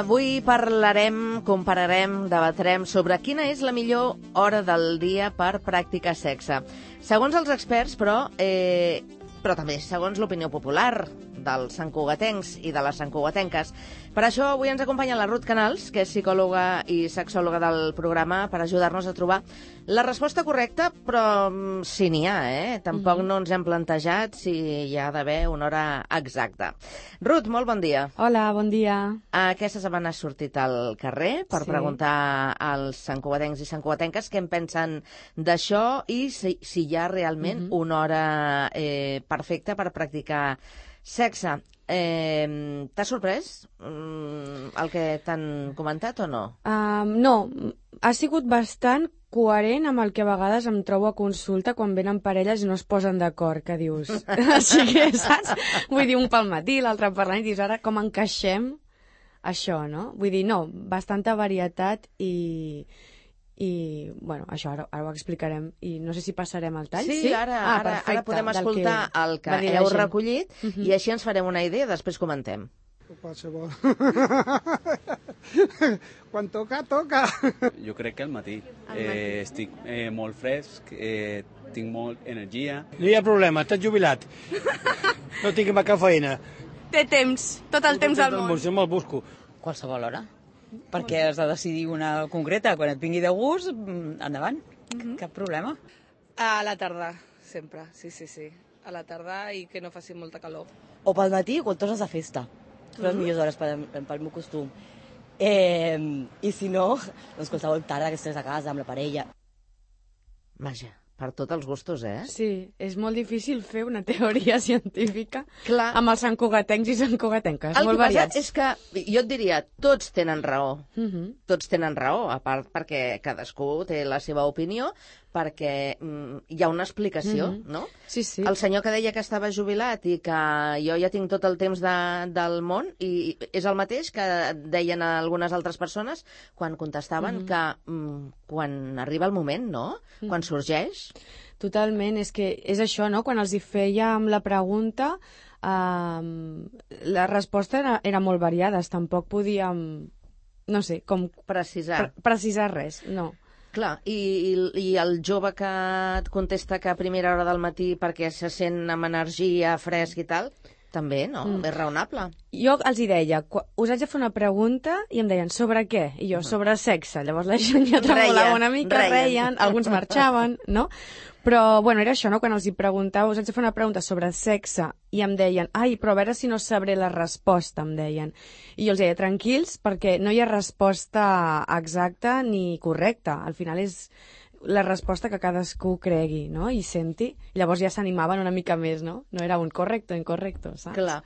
Avui parlarem, compararem, debatrem sobre quina és la millor hora del dia per practicar sexe. Segons els experts, però també segons l'opinió popular dels santcugatencs i de les santcugatenques. Per això avui ens acompanya la Ruth Canals, que és psicòloga i sexòloga del programa, per ajudar-nos a trobar la resposta correcta, però si n'hi ha, Tampoc no ens hem plantejat si hi ha d'haver una hora exacta. Ruth, molt bon dia. Hola, bon dia. Aquesta setmana has sortit al carrer per preguntar als santcugatencs i santcugatenques què en pensen d'això i si hi ha realment una hora perfecta per practicar sexe. T'ha sorprès el que t'han comentat o no? No, ha sigut bastant coherent amb el que a vegades em trobo a consulta quan venen parelles i no es posen d'acord, que dius. Així que, saps? Vull dir, un pel matí, l'altre per la nit, i dius, ara com encaixem això, no? Vull dir, no, bastanta varietat i bueno, això ara ho explicarem i no sé si passarem al tall. Sí, ara podem escoltar el que heu recollit i així ens farem una idea, després comentem. Qualsevol. Quan toca, toca. Jo crec que al matí. Estic molt fresc, tinc molt energia. No hi ha problema, estàs jubilat. No tinc cap feina. Té temps, tot el temps del món. Jo me'l busco. Qualsevol hora. Perquè has de decidir una concreta. Quan et vingui de gust, endavant. Cap problema. A la tarda, sempre, sí. A la tarda i que no faci molta calor. O pel matí o quan tornes de festa. Són les millors hores pel meu costum. I si no, doncs qualsevol tarda que estàs a casa amb la parella. Vaja, per tots els gustos, Sí, és molt difícil fer una teoria científica amb els santcugatencs i santcugatenques, molt variats. El que passa és que, jo et diria, tots tenen raó. Tots tenen raó, a part perquè cadascú té la seva opinió, perquè hi ha una explicació, no? Sí. El senyor que deia que estava jubilat i que jo ja tinc tot el temps del món, i és el mateix que deien algunes altres persones quan contestaven que quan arriba el moment, no? Quan sorgeix. Totalment, és que és això, no? Quan els hi fèiem la pregunta, la resposta era molt variada, tampoc podíem, no sé, com precisar res, no. Clar, i el jove que et contesta que a primera hora del matí perquè se sent amb energia, fresc i tal, també, no? És raonable. Jo els hi deia, us haig de fer una pregunta i em deien, sobre què? I jo, sobre sexe. Llavors la gent ja tremolava una mica, reien, alguns marxaven, no? Però, bueno, era això, no? Quan els hi preguntava, us haig de fer una pregunta sobre sexe, i em deien, però a veure si no sabré la resposta, em deien. I jo els deia, tranquils, perquè no hi ha resposta exacta ni correcta. Al final és la resposta que cadascú cregui, no? I senti. Llavors ja s'animaven una mica més, no? No era un correcto, incorrecto, saps? Clar.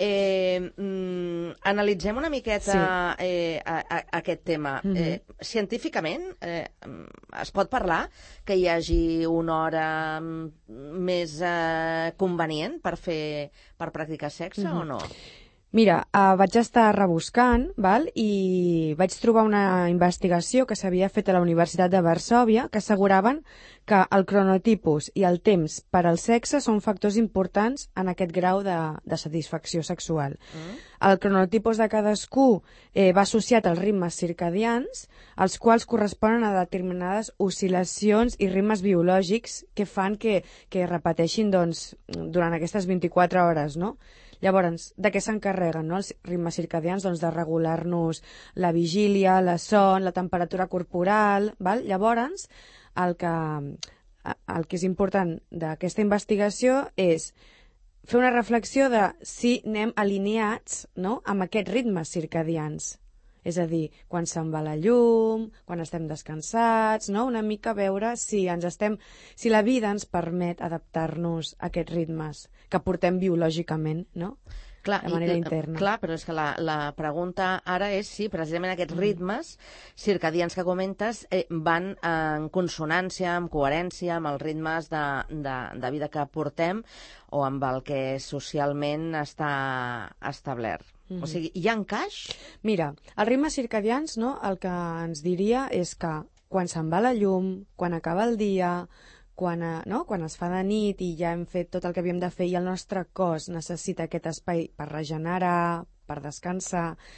Analitzem una miqueta aquest tema. Científicament, es pot parlar que hi hagi una hora més convenient per practicar sexe o no? Mira, vaig estar rebuscant, i vaig trobar una investigació que s'havia fet a la Universitat de Varsòvia que asseguraven que el cronotipus i el temps per al sexe són factors importants en aquest grau de satisfacció sexual. El cronotipus de cadascú va associat als ritmes circadians, els quals corresponen a determinades oscil·lacions i ritmes biològics que fan que repeteixin durant aquestes 24 hores, no? Llavors, de què s'encarreguen, no? Els ritmes circadians, de regular-nos la vigília, la son, la temperatura corporal, val? Llavors, el que és important d'aquesta investigació és fer una reflexió de si anem alineats, no?, amb aquests ritmes circadians. És a dir, quan se'n va la llum, quan estem descansats, no? Una mica veure si la vida ens permet adaptar-nos a aquests ritmes que portem biològicament, no? Clar, de manera interna. Clar, però és que la pregunta ara és si precisament aquests ritmes circadians que comentes van en consonància, en coherència amb els ritmes de vida que portem o amb el que socialment està establert. O sigui, hi ha encaix? Mira, els ritmes circadians, no, el que ens diria és que quan se'n va la llum, quan acaba el dia, quan es fa de nit i ja hem fet tot el que havíem de fer i el nostre cos necessita aquest espai per regenerar, per descansar,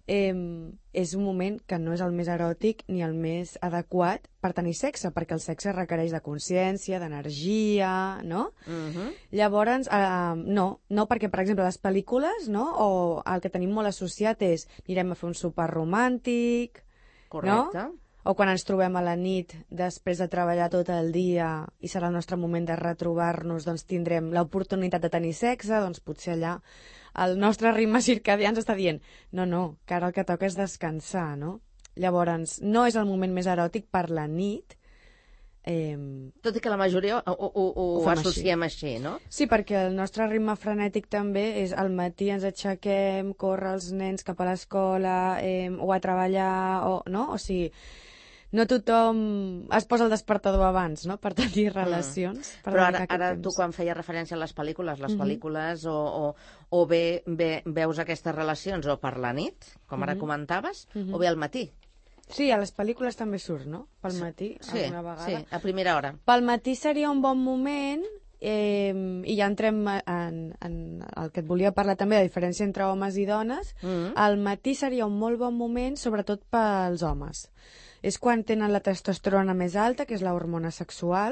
és un moment que no és el més eròtic ni el més adequat per tenir sexe, perquè el sexe requereix de consciència, d'energia, no? Llavors, no, perquè, per exemple, les pel·lícules, no? O el que tenim molt associat és anirem a fer un sopar romàntic, Correcte. no? O quan ens trobem a la nit després de treballar tot el dia i serà el nostre moment de retrobar-nos, doncs tindrem l'oportunitat de tenir sexe, doncs potser allà el nostre ritme circadià ens està dient no, que ara el que toca és descansar, no? Llavors, no és el moment més eròtic per la nit. Tot i que la majoria ho fem associem així, no? Sí, perquè el nostre ritme frenètic també és al matí ens aixequem, córrer els nens cap a l'escola o a treballar, no? O sigui, no tothom es posa el despertador abans, no?, per tenir relacions. Per Però dedicar ara aquest tu temps. quan feies referència a les pel·lícules o bé veus aquestes relacions o per la nit, com ara comentaves, o bé al matí. Sí, a les pel·lícules també surt, no?, pel matí, Sí, alguna vegada. sí, a primera hora. Pel matí seria un bon moment, i ja entrem en el que et volia parlar també, la diferència entre homes i dones. Al matí seria un molt bon moment, sobretot pels homes. És quan tenen la testosterona més alta, que és la hormona sexual.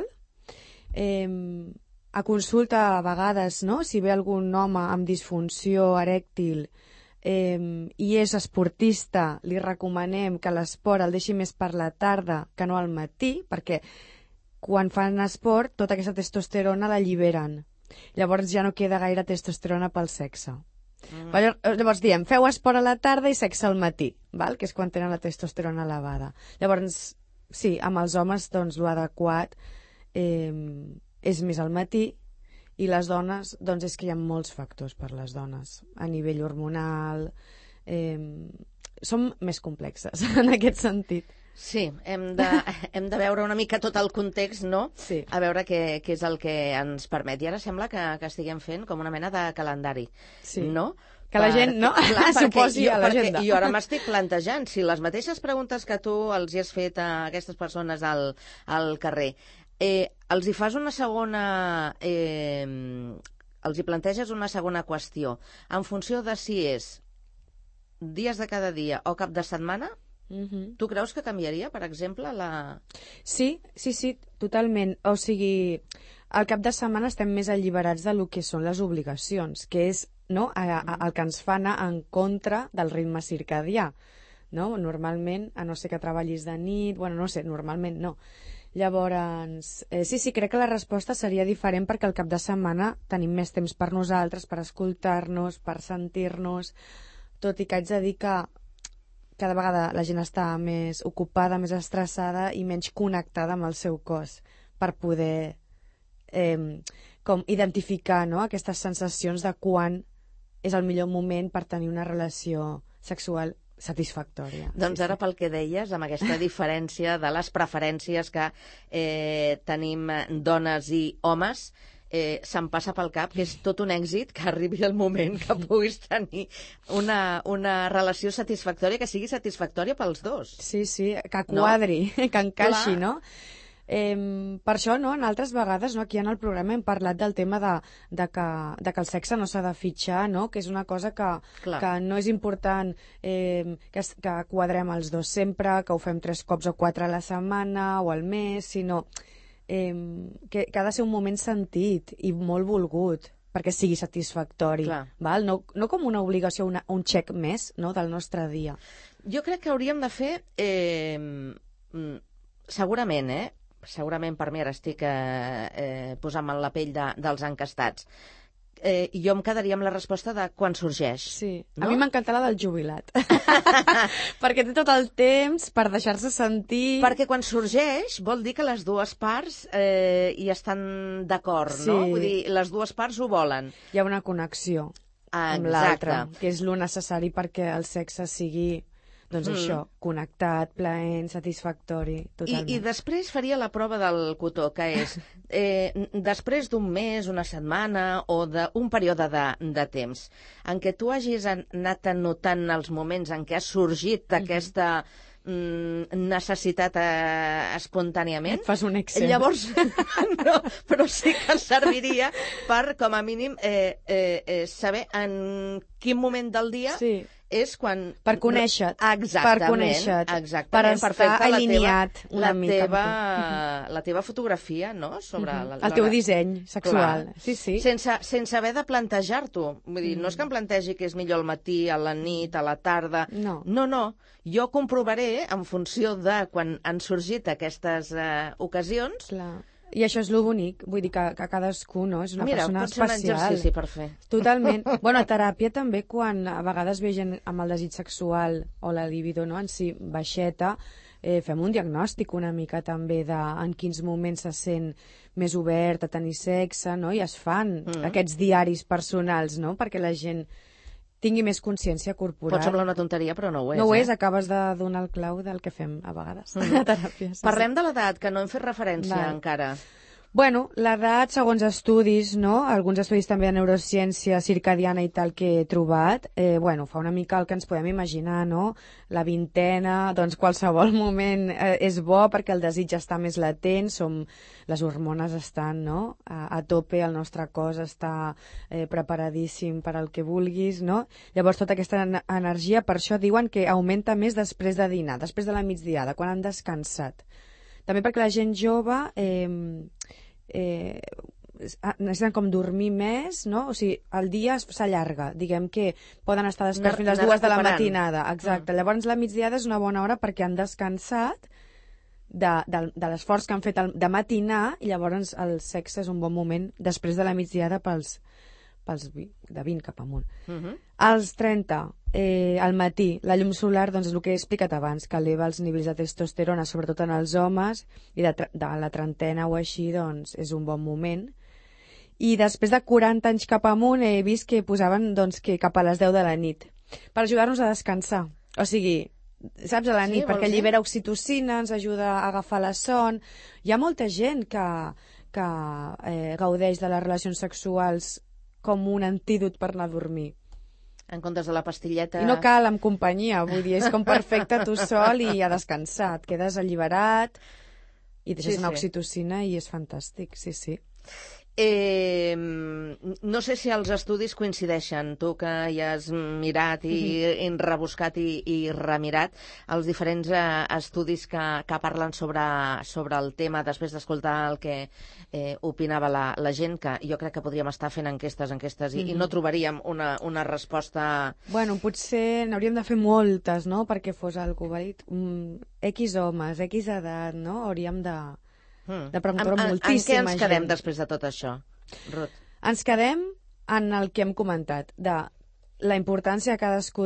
A consulta, a vegades, no?, si ve algun home amb disfunció erèctil i és esportista, li recomanem que l'esport el deixi més per la tarda que no al matí, perquè quan fan esport tota aquesta testosterona l'alliberen. Llavors ja no queda gaire testosterona pel sexe. Llavors diem, feu esport a la tarda i sexe al matí, val? Que és quan tenen la testosterona elevada. Llavors, sí, amb els homes doncs l'adequat és més al matí, i les dones, doncs és que hi ha molts factors per les dones, a nivell hormonal, som més complexes en aquest sentit. Sí, hem de veure una mica tot el context, no? Sí. A veure què és el que ens permet. I ara sembla que estiguem fent com una mena de calendari, Sí. no? Que la gent, no? S'ho posi a l'agenda. Jo ara m'estic plantejant, si les mateixes preguntes que tu els hi has fet a aquestes persones al carrer, els hi fas una segona... els hi planteges una segona qüestió, en funció de si és dies de cada dia o cap de setmana, tu creus que canviaria, per exemple, la... Sí, totalment. O sigui, al cap de setmana estem més alliberats de lo que són les obligacions, que és, no, el que ens fa anar en contra del ritme circadià, no? Normalment, a no ser que treballis de nit, bueno, no sé, normalment no. Llavors, sí, crec que la resposta seria diferent perquè al cap de setmana tenim més temps per nosaltres, per escoltar-nos, per sentir-nos, tot i que haig de dir que cada vegada la gent està més ocupada, més estressada i menys connectada amb el seu cos per poder com identificar, no?, aquestes sensacions de quan és el millor moment per tenir una relació sexual satisfactòria. Doncs ara pel que deies, amb aquesta diferència de les preferències que tenim dones i homes, se'm passa pel cap que és tot un èxit que arribi el moment que puguis tenir una relació satisfactòria, que sigui satisfactòria pels dos. Sí, que quadri, no? Que encaixi, Clar. no? Per això, no, en altres vegades, no, aquí en el programa hem parlat del tema de que el sexe no s'ha de fitxar, no? Que és una cosa que no és important que quadrem els dos sempre, que ho fem 3 cops o 4 a la setmana o al mes, sinó que ha de ser un moment sentit i molt volgut perquè sigui satisfactori, val? No com una obligació, un xec més, no, del nostre dia. Jo crec que hauríem de fer segurament per mi, ara estic posant-me en la pell dels encastats, jo em quedaria amb la resposta de quan sorgeix. Sí, no? A mi m'encanta la del jubilat. Perquè té tot el temps per deixar-se sentir... Perquè quan sorgeix vol dir que les dues parts hi estan d'acord, no? Vull dir, les dues parts ho volen. Hi ha una connexió amb l'altra, que és lo necessari perquè el sexe sigui... Doncs això, connectat, plaent, satisfactori, totalment. I després faria la prova del cotó, que és després d'un mes, una setmana o d'un període de temps en què tu hagis anat notant els moments en què ha sorgit aquesta necessitat espontàniament. Et fas un Excel. Llavors, no, però sí que serviria per, com a mínim, saber en quin moment del dia és quan... Per conèixer-te. Exactament. Per conèixer-te. Exactament. Per estar alineat una mica. La teva fotografia, no? Sobre el teu disseny sexual. Clar. Sí, sí. Sense haver de plantejar-t'ho. Vull dir, no és que em plantegi que és millor al matí, a la nit, a la tarda. No. No. Jo comprovaré, en funció de quan han sorgit aquestes ocasions... Clar. I això és lo bonic, vull dir que cadascú, no? És una persona especial. Mira, pot ser un exercici per fer. Totalment. Bueno, a teràpia també, quan a vegades ve gent amb el desig sexual o la libido, no?, en si baixeta, fem un diagnòstic una mica també de en quins moments se sent més obert a tenir sexe, no?, i es fan aquests diaris personals, no?, perquè la gent tingui més consciència corporal. Pot semblar una tonteria, però no ho és. No ho és, acabes de donar el clau del que fem a vegades a teràpia. Parlem de l'edat, que no hem fet referència encara. Bueno, l'edat, segons estudis, no? Alguns estudis també de neurociència circadiana i tal que he trobat, fa una mica el que ens podem imaginar, no? La vintena, doncs qualsevol moment és bo perquè el desig està més latent, les hormones estan, no?, a tope, el nostre cos està preparadíssim per al que vulguis, no? Llavors tota aquesta energia, per això diuen que augmenta més després de dinar, després de la migdiada, quan han descansat. També perquè la gent jove necessiten com dormir més, no? O sigui, el dia s'allarga, diguem que poden estar desperts fins les 2 de la matinada. Exacte. Llavors la migdiada és una bona hora perquè han descansat de l'esforç que han fet de matinar, i llavors el sexe és un bon moment després de la migdiada pels de 20 cap amunt. Als 30, al matí, la llum solar, doncs és el que he explicat abans, que eleva els nivells de testosterona, sobretot en els homes, i de la trentena o així, doncs, és un bon moment. I després de 40 anys cap amunt he vist que posaven doncs, que cap a les 10 de la nit, per ajudar-nos a descansar. O sigui, saps, a la nit, perquè allibera oxitocina, ens ajuda a agafar la son. Hi ha molta gent que gaudeix de les relacions sexuals com un antídot per anar a dormir. En comptes de la pastilleta... I no cal amb companyia, vull dir, és com perfecte tu sol i a descansar. Et quedes alliberat i deixes una oxitocina i és fantàstic, sí. No sé si els estudis coincideixen, tu que hi has mirat i rebuscat i remirat els diferents estudis que parlen sobre el tema després d'escoltar el que opinava la gent, que jo crec que podríem estar fent enquestes i no trobaríem una resposta... Bueno, potser n'hauríem de fer moltes, no?, perquè fos algú vàlid. X homes, X edat, no?, hauríem de preguntar moltíssima gent. En què ens quedem després de tot això, Ruth? Ens quedem en el que hem comentat, de la importància que cadascú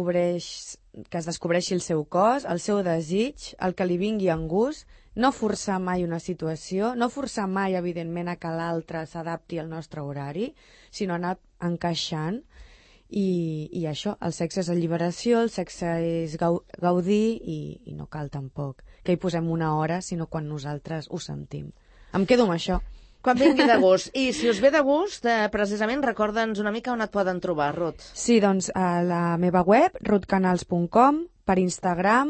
que es descobreixi el seu cos, el seu desig, el que li vingui en gust, no forçar mai una situació, no forçar mai, evidentment, a que l'altre s'adapti al nostre horari, sinó anar encaixant. I això, el sexe és alliberació, el sexe és gaudir i no cal tampoc que hi posem una hora, sinó quan nosaltres ho sentim. Em quedo amb això. Quan vingui de gust. I si us ve de gust, precisament, recorda'ns una mica on et poden trobar, Ruth. Sí, doncs a la meva web, ruthcanals.com, per Instagram,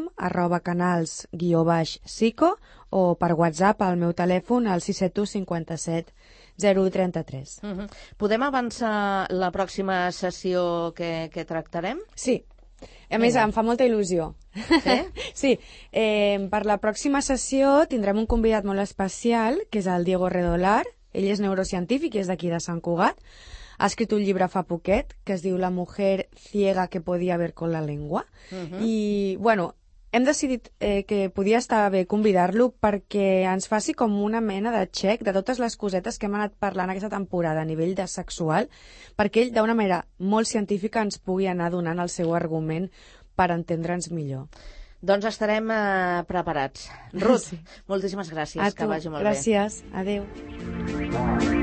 @canals_psico, o per WhatsApp al meu telèfon, al 671 57 033. Podem avançar la pròxima sessió que tractarem? Sí. A més, em fa molta il·lusió. Sí. Per la pròxima sessió tindrem un convidat molt especial, que és el Diego Redolar. Ell és neurocientífic i és d'aquí de Sant Cugat. Ha escrit un llibre fa poquet que es diu La mujer ciega que podía ver con la lengua. I, bueno, hem decidit que podia estar bé convidar-lo perquè ens faci com una mena de check de totes les cosetes que hem anat parlant aquesta temporada a nivell de sexual, perquè ell, d'una manera molt científica, ens pugui anar donant el seu argument per entendre'ns millor. Doncs estarem preparats. Ruth, moltíssimes gràcies. Que vagi molt bé. Gràcies. Adéu.